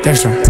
That's right.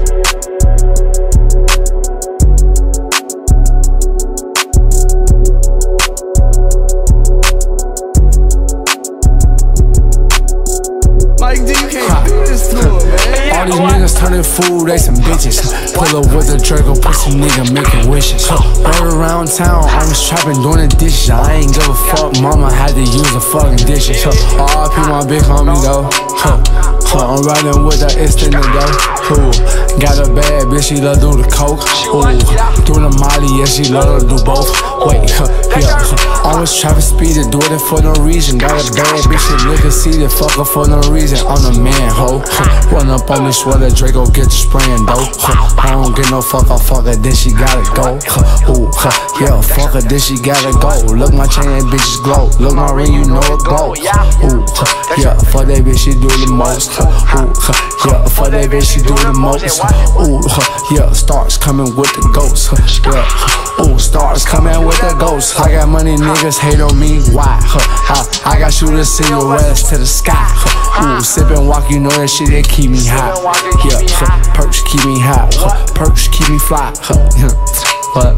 Mike D, you can't do this to him, man. All these niggas turning fool, they some bitches. Pull up with the Draco, pussy nigga making wishes. Rode around town, I was trapping, doing the dishes. I ain't give a fuck, mama had to use the fucking dishes. RIP my big homie though. I'm riding with the instant though. Got a bad bitch, she love do the coke. Do the molly, yeah, she love to do both. Wait, yeah. Always trapping speed to do it for no reason. Got a bad bitch, she look and see the fucker for no reason. I'm the man, ho. Run up on me, swear that Draco get the spraying though. I don't get no fuck, I fuck her, then she gotta go. Yeah, fuck her, then she gotta go. Look my chain, that bitches glow. Look my ring, you know it glow. Yeah, fuck that bitch, she do the most. Yeah, fuck that bitch, she do the most. Yeah, stars coming with the ghosts. Yeah, stars coming with the ghosts. I got money, niggas hate on me. Why? I got shooters, send your ass to the sky. Sip and walk, you know that shit that keep me high. Yeah, perks keep me high. Perks keep me fly. What?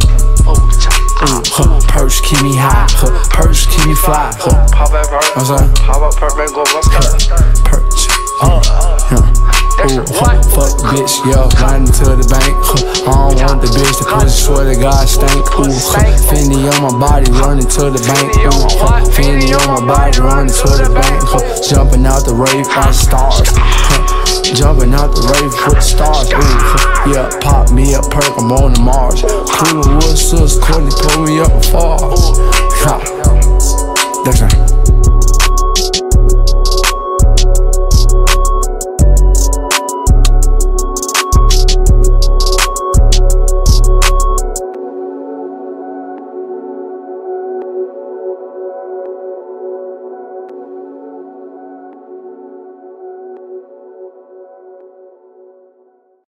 Perks keep me high. Perks keep me fly. I'm sorry. Perks. Fuck bitch, yeah, riding to the bank. I don't want the bitch, the pussy, swear to God stank. Fendi on my body, running to the bank. Fendi on my body, running to the bank. Jumping out the rave by stars. Jumping out the rave with the stars. Yeah, pop me a perk, I'm on the Mars. Cooler Wood, sis, Courtney, pull me up far. That's right.